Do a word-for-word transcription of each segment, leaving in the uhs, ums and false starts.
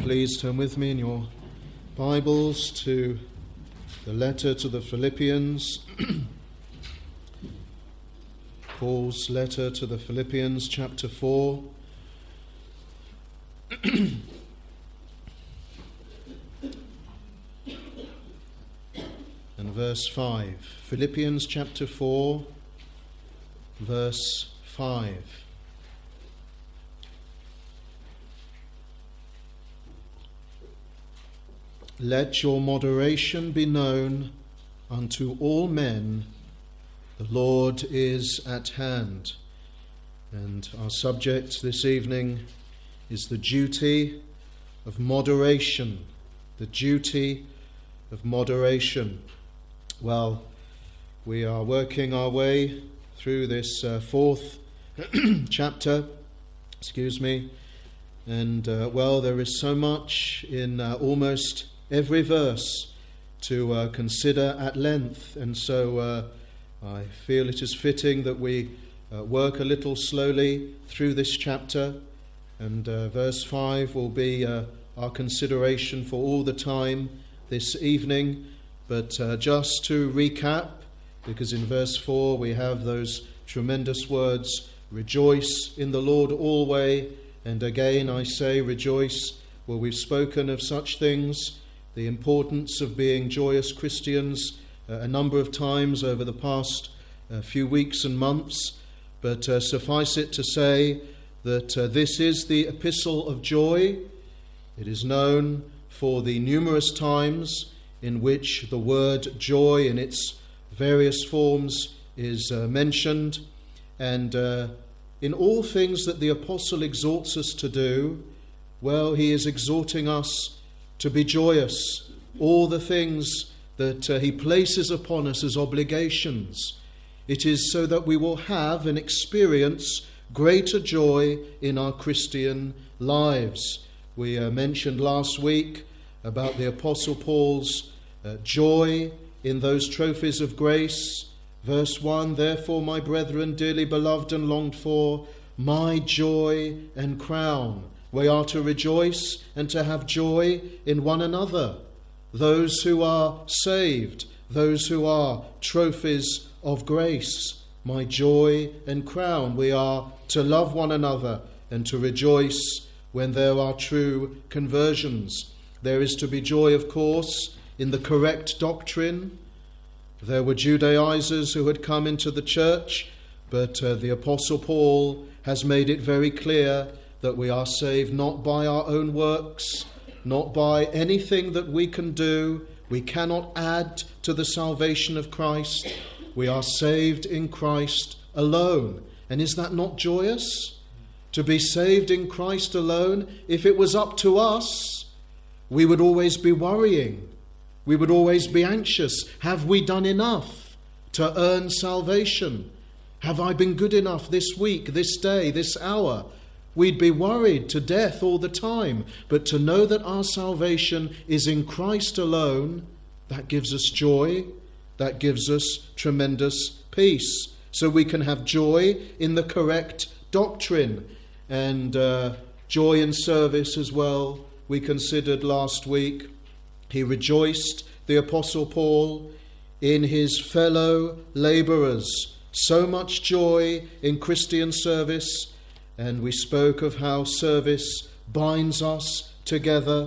please turn with me in your Bibles to the letter to the Philippians. Paul's letter to the Philippians, chapter four. And verse five. Philippians chapter four, verse five. Let your moderation be known unto all men. The Lord is at hand. And our subject this evening is the duty of moderation. The duty of moderation. Well, we are working our way through this uh, fourth chapter, excuse me, and uh, well, there is so much in uh, almost every verse to uh, consider at length, and so uh, I feel it is fitting that we uh, work a little slowly through this chapter, and uh, verse five will be uh, our consideration for all the time this evening. But uh, just to recap, because in verse four we have those tremendous words, rejoice in the Lord always, and again I say rejoice. Well, we've spoken of such things, the importance of being joyous Christians uh, a number of times over the past uh, few weeks and months, but uh, suffice it to say that uh, this is the epistle of joy. It is known for the numerous times in which the word joy in its various forms is uh, mentioned, and uh, in all things that the apostle exhorts us to do, well, he is exhorting us to be joyous. All the things that uh, he places upon us as obligations, it is so that we will have and experience greater joy in our Christian lives. We uh, mentioned last week about the Apostle Paul's uh, joy in those trophies of grace. Verse one, therefore, my brethren, dearly beloved and longed for, my joy and crown. We are to rejoice and to have joy in one another. Those who are saved, those who are trophies of grace, my joy and crown. We are to love one another and to rejoice when there are true conversions. There is to be joy, of course, in the correct doctrine. There were Judaizers who had come into the church, but uh, the Apostle Paul has made it very clear that we are saved not by our own works, not by anything that we can do. We cannot add to the salvation of Christ. We are saved in Christ alone. And is that not joyous? To be saved in Christ alone? If it was up to us, we would always be worrying. We would always be anxious. Have we done enough to earn salvation? Have I been good enough this week, this day, this hour? We'd be worried to death all the time. But to know that our salvation is in Christ alone, that gives us joy. That gives us tremendous peace. So we can have joy in the correct doctrine, and uh, joy in service as well. We considered last week, he rejoiced, the Apostle Paul, in his fellow labourers. So much joy in Christian service. And we spoke of how service binds us together.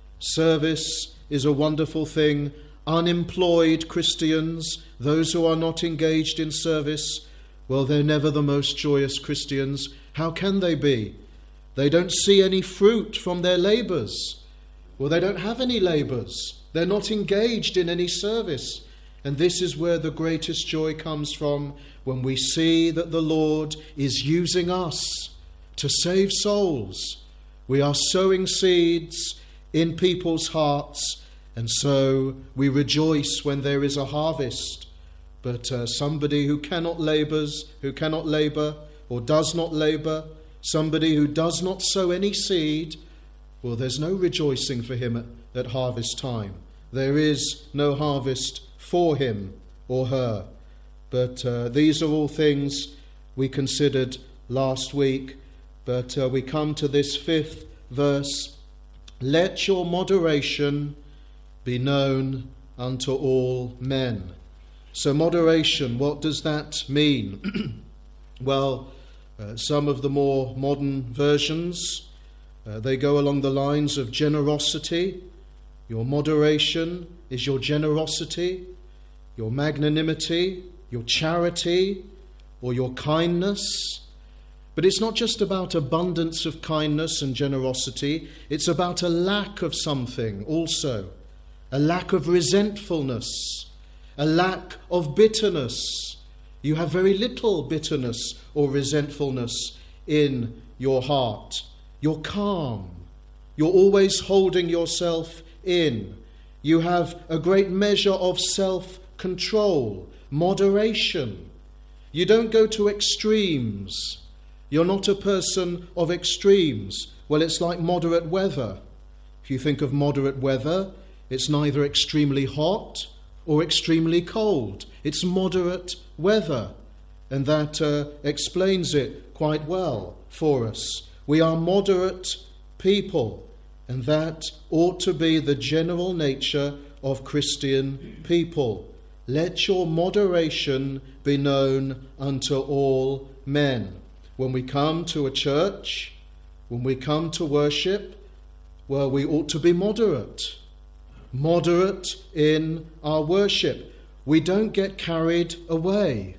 Service is a wonderful thing. Unemployed Christians, those who are not engaged in service, well, they're never the most joyous Christians. How can they be? They don't see any fruit from their labours. Well, they don't have any labours. They're not engaged in any service. And this is where the greatest joy comes from, when we see that the Lord is using us to save souls. We are sowing seeds in people's hearts, and so we rejoice when there is a harvest. But uh, somebody who cannot labours, who cannot labour or does not labour, somebody who does not sow any seed, well, there's no rejoicing for him at, at harvest time. There is no harvest for him or her. But uh, these are all things we considered last week. But uh, we come to this fifth verse let your moderation be known unto all men. So moderation, what does that mean? Well, uh, some of the more modern versions, uh, they go along the lines of generosity. Your moderation is your generosity, your magnanimity, your charity, or your kindness. But it's not just about abundance of kindness and generosity, it's about a lack of something also. A lack of resentfulness, a lack of bitterness. You have very little bitterness or resentfulness in your heart. You're calm. You're always holding yourself in. You have a great measure of self-control, moderation. You don't go to extremes. You're not a person of extremes. Well, it's like moderate weather. If you think of moderate weather, it's neither extremely hot or extremely cold. It's moderate weather. And that uh, explains it quite well for us. We are moderate people. And that ought to be the general nature of Christian people. Let your moderation be known unto all men. When we come to a church, when we come to worship, well, we ought to be moderate. Moderate in our worship. We don't get carried away.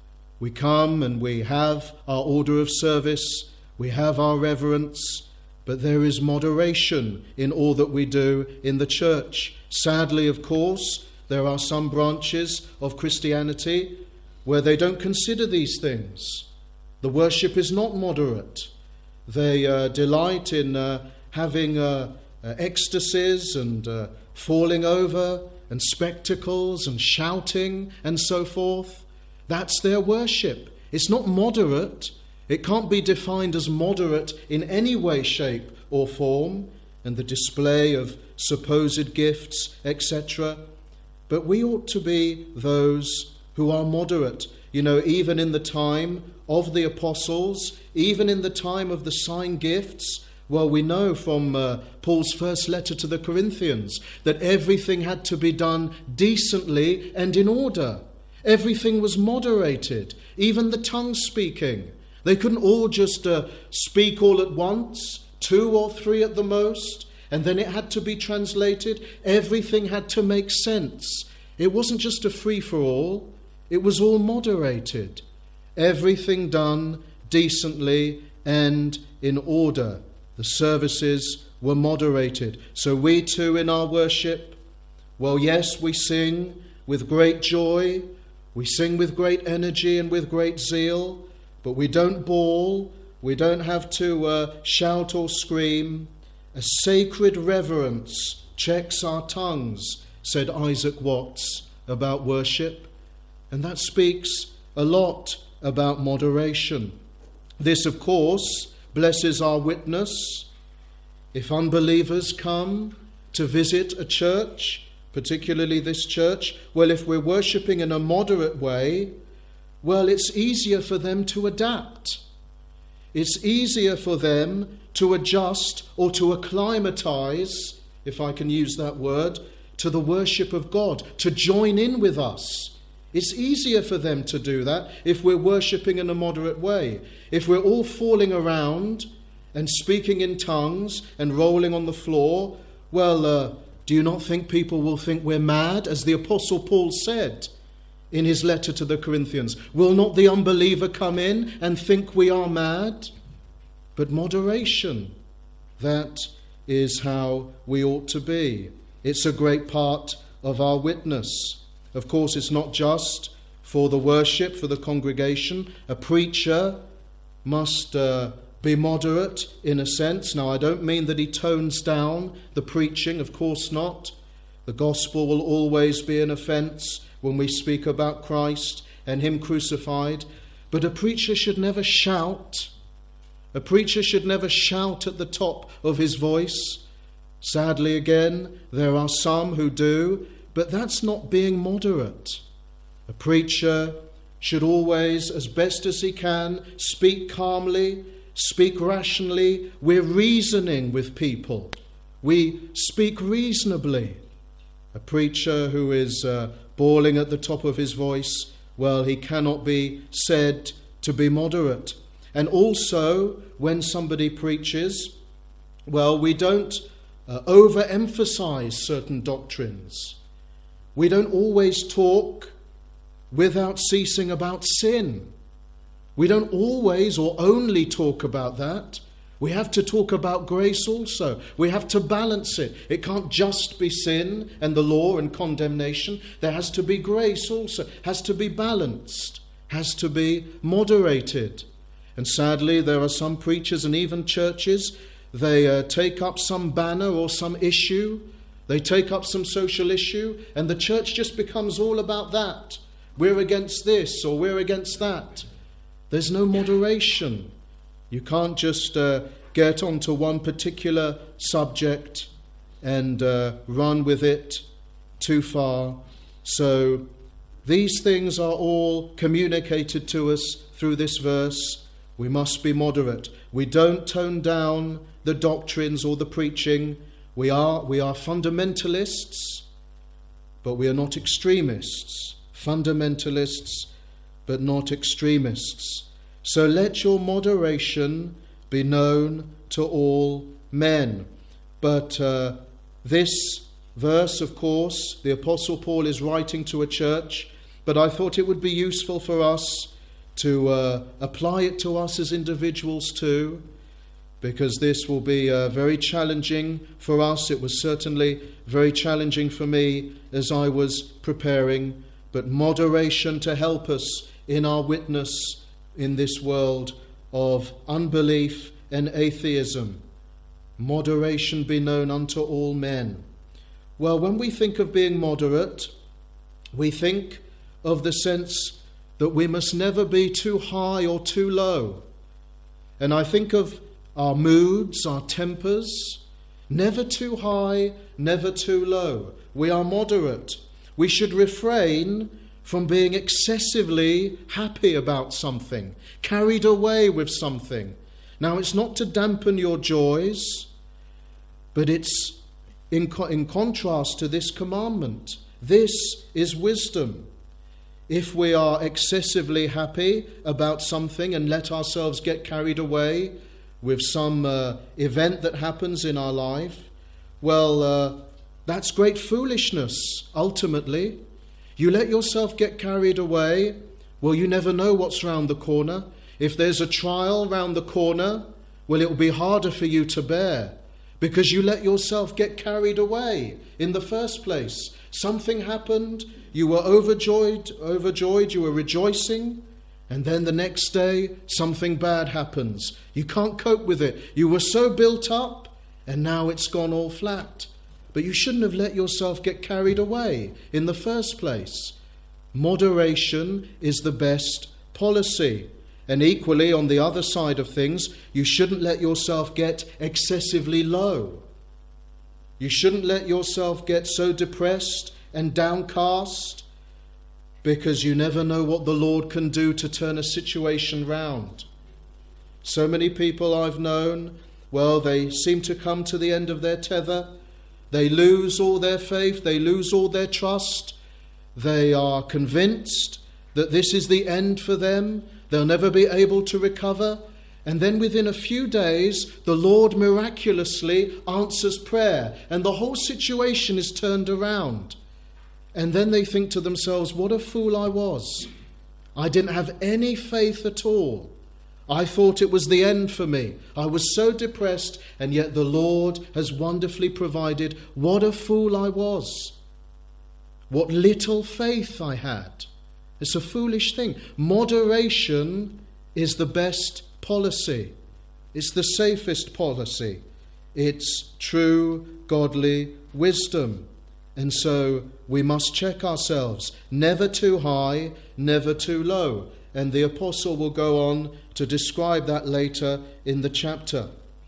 We come and we have our order of service, we have our reverence, but there is moderation in all that we do in the church. Sadly, of course, there are some branches of Christianity where they don't consider these things. The worship is not moderate. They uh, delight in uh, having uh, uh, ecstasies and uh, falling over and spectacles and shouting and so forth. That's their worship. It's not moderate. It can't be defined as moderate in any way, shape or form, and the display of supposed gifts, et cetera. But we ought to be those who are moderate. You know, even in the time of the apostles, even in the time of the sign gifts, well, we know from uh, Paul's first letter to the Corinthians that everything had to be done decently and in order. Everything was moderated, even the tongue speaking. They couldn't all just uh, speak all at once, two or three at the most, and then it had to be translated. Everything had to make sense. It wasn't just a free-for-all. It was all moderated. Everything done decently and in order. The services were moderated. So we too in our worship, well, yes, we sing with great joy. We sing with great energy and with great zeal. But we don't bawl, we don't have to uh, shout or scream. A sacred reverence checks our tongues, said Isaac Watts about worship. And that speaks a lot about moderation. This, of course, blesses our witness. If unbelievers come to visit a church, particularly this church, well, if we're worshipping in a moderate way, well, it's easier for them to adapt. It's easier for them to adjust or to acclimatize, if I can use that word, to the worship of God, to join in with us. It's easier for them to do that if we're worshipping in a moderate way. If we're all falling around and speaking in tongues and rolling on the floor, well, uh, do you not think people will think we're mad? As the Apostle Paul said in his letter to the Corinthians, will not the unbeliever come in and think we are mad? But moderation, that is how we ought to be. It's a great part of our witness. Of course, it's not just for the worship, for the congregation. A preacher must uh, be moderate in a sense. Now, I don't mean that he tones down the preaching, of course not. The gospel will always be an offence when we speak about Christ and him crucified. But a preacher should never shout. A preacher should never shout at the top of his voice. Sadly, again, there are some who do, but that's not being moderate. A preacher should always, as best as he can, speak calmly, speak rationally. We're reasoning with people. We speak reasonably. A preacher who is uh, bawling at the top of his voice, well, he cannot be said to be moderate. And also, when somebody preaches, well, we don't uh, overemphasize certain doctrines. We don't always talk without ceasing about sin. We don't always or only talk about that. We have to talk about grace also. We have to balance it. It can't just be sin and the law and condemnation. There has to be grace also. Has to be balanced. Has to be moderated. And sadly, there are some preachers and even churches, they uh, take up some banner or some issue. They take up some social issue, and the church just becomes all about that. We're against this or we're against that. There's no moderation. You can't just uh, get onto one particular subject and uh, run with it too far. So these things are all communicated to us through this verse. We must be moderate. We don't tone down the doctrines or the preaching. We are, we are fundamentalists, but we are not extremists. Fundamentalists, but not extremists. So let your moderation be known to all men. But uh, this verse, of course, the Apostle Paul is writing to a church, but I thought it would be useful for us to uh, apply it to us as individuals too, because this will be uh, very challenging for us. It was certainly very challenging for me as I was preparing, but moderation to help us in our witness in this world of unbelief and atheism. Moderation be known unto all men. Well, when we think of being moderate, we think of the sense that we must never be too high or too low. And I think of our moods, our tempers, never too high, never too low. We are moderate. We should refrain from being excessively happy about something, carried away with something. Now, it's not to dampen your joys, but it's in, co- in contrast to this commandment. This is wisdom. If we are excessively happy about something and let ourselves get carried away with some uh, event that happens in our life, well, uh, that's great foolishness, ultimately. You let yourself get carried away, well, you never know what's round the corner. If there's a trial round the corner, well, it will be harder for you to bear because you let yourself get carried away in the first place. Something happened, you were overjoyed, overjoyed, you were rejoicing, and then the next day something bad happens. You can't cope with it. You were so built up, and now it's gone all flat. But you shouldn't have let yourself get carried away in the first place. Moderation is the best policy. And equally, on the other side of things, you shouldn't let yourself get excessively low. You shouldn't let yourself get so depressed and downcast, because you never know what the Lord can do to turn a situation round. So many people I've known, well, they seem to come to the end of their tether. They lose all their faith, they lose all their trust. They are convinced that this is the end for them. They'll never be able to recover. And then within a few days, the Lord miraculously answers prayer, and the whole situation is turned around. And then they think to themselves, what a fool I was. I didn't have any faith at all. I thought it was the end for me. I was so depressed, and yet the Lord has wonderfully provided. What a fool I was. What little faith I had. It's a foolish thing. Moderation is the best policy. It's the safest policy. It's true, godly wisdom. And so we must check ourselves. Never too high, never too low. And the apostle will go on to describe that later in the chapter.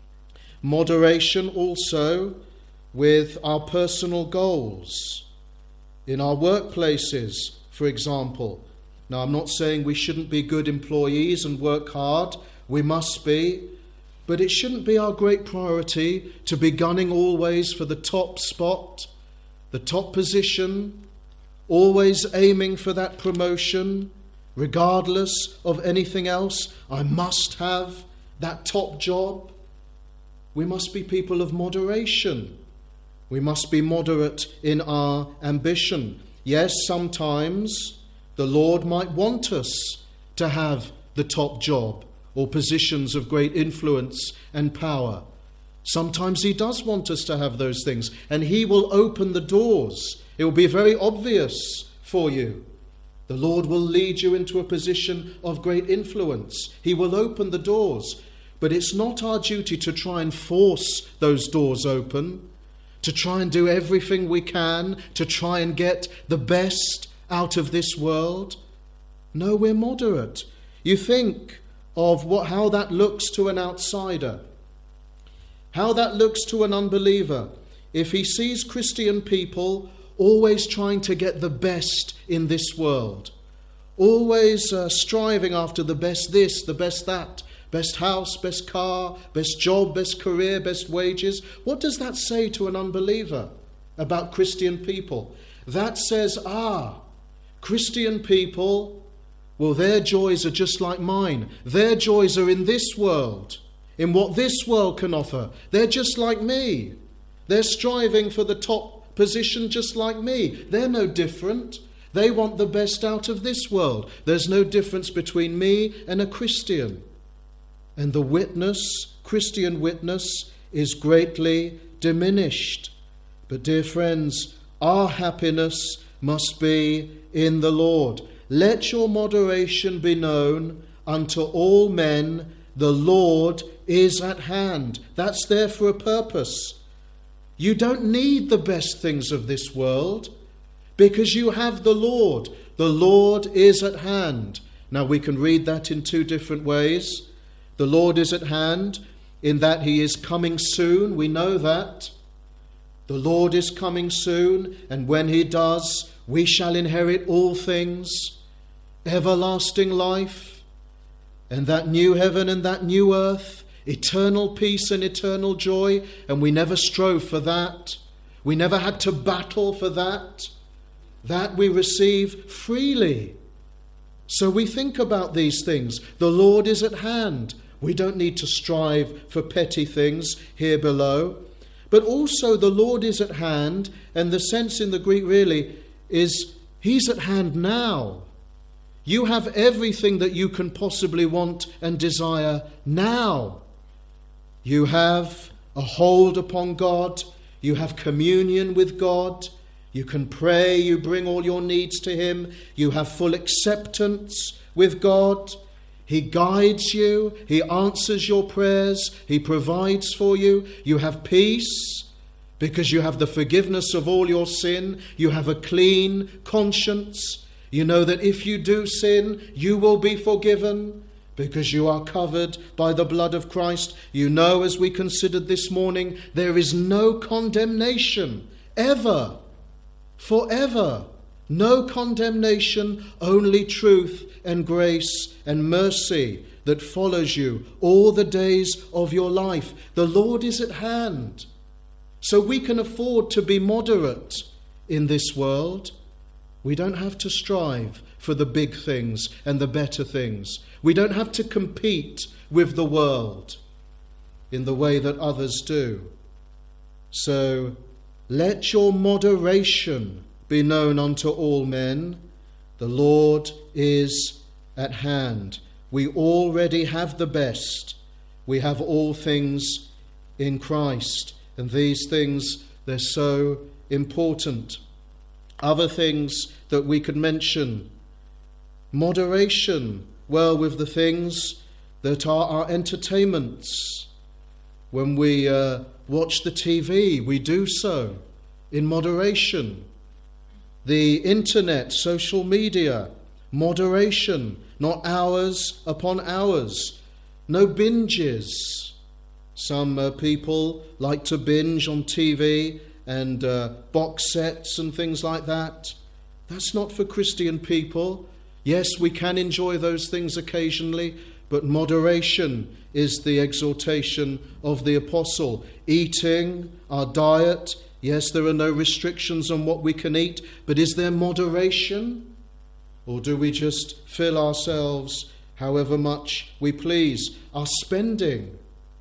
Moderation also with our personal goals. In our workplaces, for example. Now, I'm not saying we shouldn't be good employees and work hard. We must be. But it shouldn't be our great priority to be gunning always for the top spot, the top position, always aiming for that promotion, regardless of anything else. I must have that top job. We must be people of moderation. We must be moderate in our ambition. Yes, sometimes the Lord might want us to have the top job or positions of great influence and power. Sometimes he does want us to have those things, and he will open the doors. It will be very obvious for you. The Lord will lead you into a position of great influence. He will open the doors. But it's not our duty to try and force those doors open, to try and do everything we can, to try and get the best out of this world. No, we're moderate. You think of what, how that looks to an outsider, how that looks to an unbeliever, if he sees Christian people always trying to get the best in this world, always uh, striving after the best this, the best that, best house, best car, best job, best career, best wages. What does that say to an unbeliever about Christian people? That says, ah, Christian people, well, their joys are just like mine. Their joys are in this world, in what this world can offer. They're just like me. They're striving for the top position just like me. They're no different. They want the best out of this world. There's no difference between me and a Christian. And the witness, Christian witness, is greatly diminished. But dear friends, our happiness must be in the Lord. Let your moderation be known unto all men. The Lord is at hand. That's there for a purpose. You don't need the best things of this world because you have the Lord. The Lord is at hand. Now we can read that in two different ways. The Lord is at hand in that he is coming soon. We know that. The Lord is coming soon, and when he does, we shall inherit all things, everlasting life, and that new heaven and that new earth, eternal peace and eternal joy. And we never strove for that. We never had to battle for that. That we receive freely. So we think about these things. The Lord is at hand. We don't need to strive for petty things here below. But also the Lord is at hand, and the sense in the Greek really is he's at hand now. You have everything that you can possibly want and desire now. You have a hold upon God. You have communion with God. You can pray. You bring all your needs to him. You have full acceptance with God. He guides you. He answers your prayers. He provides for you. You have peace because you have the forgiveness of all your sin. You have a clean conscience. You know that if you do sin, you will be forgiven because you are covered by the blood of Christ. You know, as we considered this morning, there is no condemnation ever, forever. No condemnation, only truth and grace and mercy that follows you all the days of your life. The Lord is at hand. So we can afford to be moderate in this world. We don't have to strive for the big things and the better things. We don't have to compete with the world in the way that others do. So let your moderation be known unto all men. The Lord is at hand. We already have the best. We have all things in Christ. And these things, they're so important. Other things that we could mention. Moderation. Well, with the things that are our entertainments. When we uh, watch the T V, we do so in moderation. The internet, social media, moderation, not hours upon hours. No binges. Some uh, people like to binge on T V and uh, box sets and things like that. That's not for Christian people. Yes, we can enjoy those things occasionally, but moderation is the exhortation of the apostle. Eating, our diet, yes, there are no restrictions on what we can eat, but is there moderation? Or do we just fill ourselves however much we please? Our spending,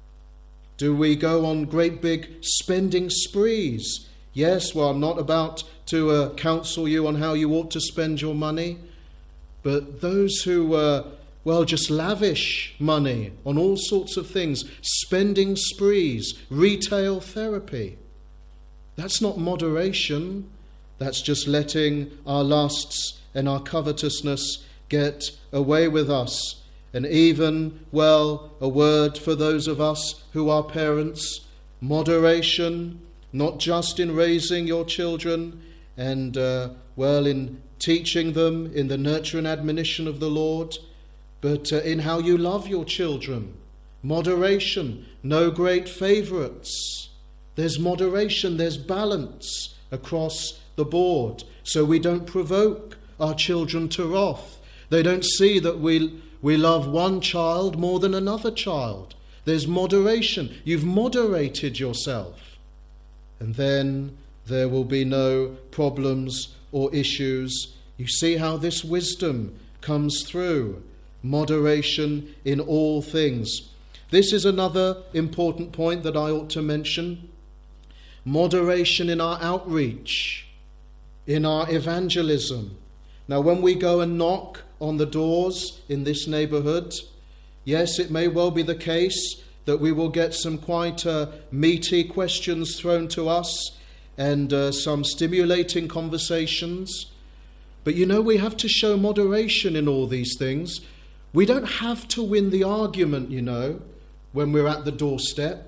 do we go on great big spending sprees? Yes, well, I'm not about to uh, counsel you on how you ought to spend your money, but those who, uh, well, just lavish money on all sorts of things, spending sprees, retail therapy, that's not moderation. That's just letting our lusts and our covetousness get away with us. And even, well, a word for those of us who are parents, moderation, not just in raising your children and, uh, well, in teaching them in the nurture and admonition of the Lord, but uh, in how you love your children. Moderation, no great favourites. There's moderation, there's balance across the board, so we don't provoke our children to wrath. They don't see that we we love one child more than another child. There's moderation. You've moderated yourself. And then there will be no problems or issues. You see how this wisdom comes through. Moderation in all things. This is another important point that I ought to mention. Moderation in our outreach, in our evangelism. Now, when we go and knock on the doors in this neighbourhood, yes, it may well be the case that we will get some quite uh, meaty questions thrown to us and uh, some stimulating conversations. But you know, we have to show moderation in all these things. We don't have to win the argument, you know, when we're at the doorstep.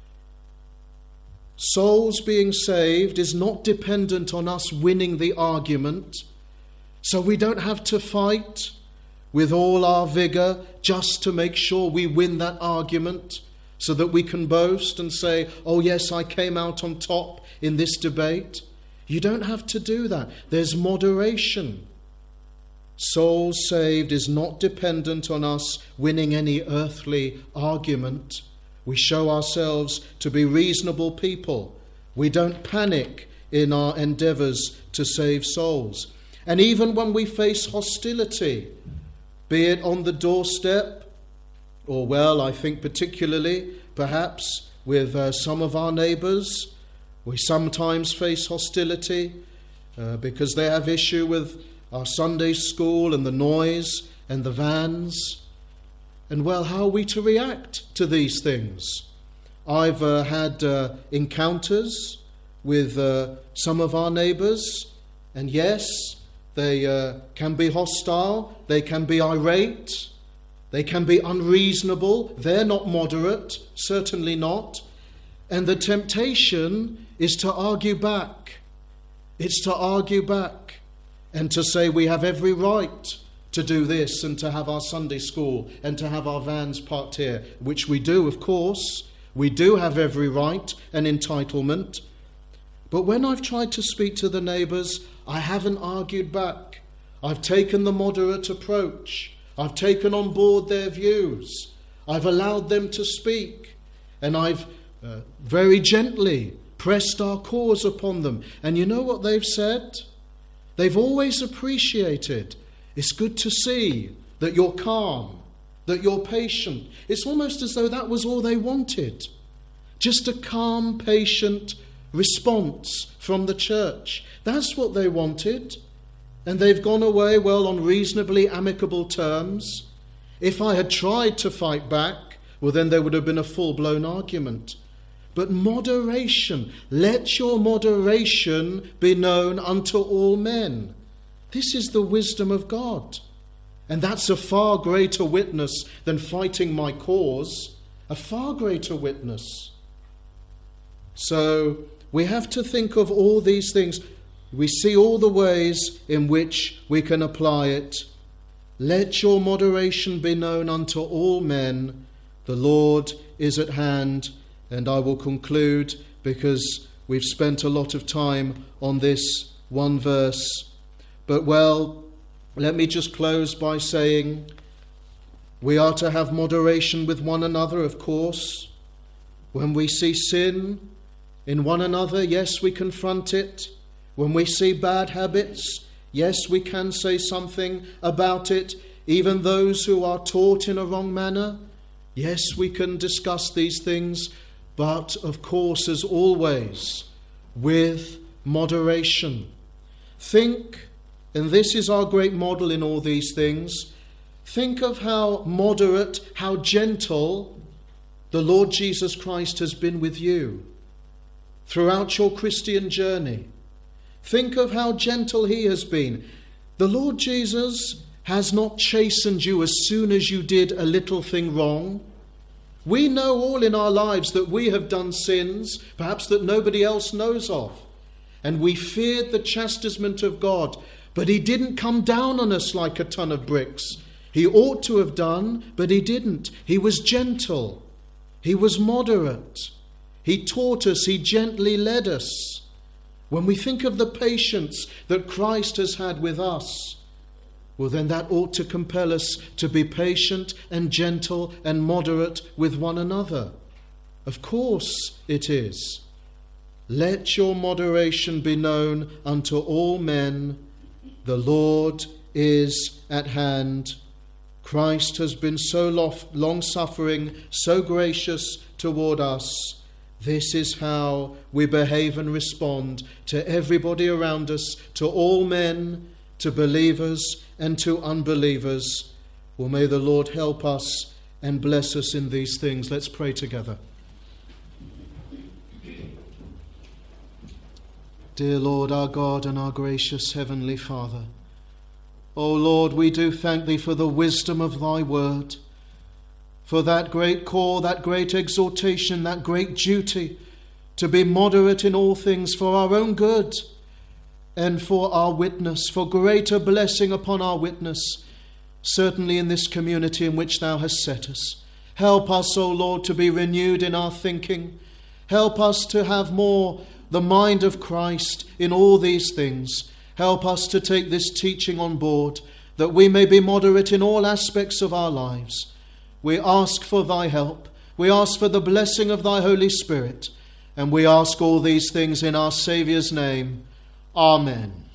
Souls being saved is not dependent on us winning the argument. So we don't have to fight with all our vigour just to make sure we win that argument so that we can boast and say, oh yes, I came out on top in this debate. You don't have to do that. There's moderation. Souls saved is not dependent on us winning any earthly argument. We show ourselves to be reasonable people. We don't panic in our endeavours to save souls. And even when we face hostility, be it on the doorstep, or well, I think particularly, perhaps, with uh, some of our neighbours, we sometimes face hostility uh, because they have issue with our Sunday school and the noise and the vans. And well, how are we to react to these things? I've uh, had uh, encounters with uh, some of our neighbours, and yes, they uh, can be hostile, they can be irate, they can be unreasonable, they're not moderate, certainly not. And the temptation is to argue back. It's to argue back and to say we have every right to do this and to have our Sunday school and to have our vans parked here, which we do, of course. We do have every right and entitlement. But when I've tried to speak to the neighbours, I haven't argued back. I've taken the moderate approach. I've taken on board their views. I've allowed them to speak. And I've uh, very gently pressed our cause upon them. And you know what they've said? They've always appreciated. It's good to see that you're calm, that you're patient. It's almost as though that was all they wanted. Just a calm, patient response from the church. That's what they wanted. And they've gone away, well, on reasonably amicable terms. If I had tried to fight back, well, then there would have been a full-blown argument. But moderation, let your moderation be known unto all men. This is the wisdom of God. And that's a far greater witness than fighting my cause, a far greater witness. So we have to think of all these things. We see all the ways in which we can apply it. Let your moderation be known unto all men. The Lord is at hand. And I will conclude, because we've spent a lot of time on this one verse. But well, let me just close by saying, We are to have moderation with one another, of course. When we see sin in one another, yes, we confront it. When we see bad habits, yes, we can say something about it. Even those who are taught in a wrong manner, yes, we can discuss these things. But, of course, as always, with moderation. Think, and this is our great model in all these things, think of how moderate, how gentle the Lord Jesus Christ has been with you throughout your Christian journey. Think of how gentle he has been. The Lord Jesus has not chastened you as soon as you did a little thing wrong. We know all in our lives that we have done sins, perhaps that nobody else knows of. And we feared the chastisement of God, but he didn't come down on us like a ton of bricks. He ought to have done, but he didn't. He was gentle. He was moderate. He taught us. He gently led us. When we think of the patience that Christ has had with us, well, then that ought to compel us to be patient and gentle and moderate with one another. Of course it is. Let your moderation be known unto all men. The Lord is at hand. Christ has been so long-suffering, so gracious toward us. This is how we behave and respond to everybody around us, to all men, to believers and to unbelievers. Well, may the Lord help us and bless us in these things. Let's pray together. Dear Lord, our God and our gracious Heavenly Father, O Lord, we do thank Thee for the wisdom of Thy word, for that great call, that great exhortation, that great duty to be moderate in all things for our own good and for our witness, for greater blessing upon our witness, certainly in this community in which Thou hast set us. Help us, O Lord, to be renewed in our thinking. Help us to have more the mind of Christ in all these things. Help us to take this teaching on board, that we may be moderate in all aspects of our lives. We ask for Thy help. We ask for the blessing of Thy Holy Spirit. And we ask all these things in our Saviour's name. Amen.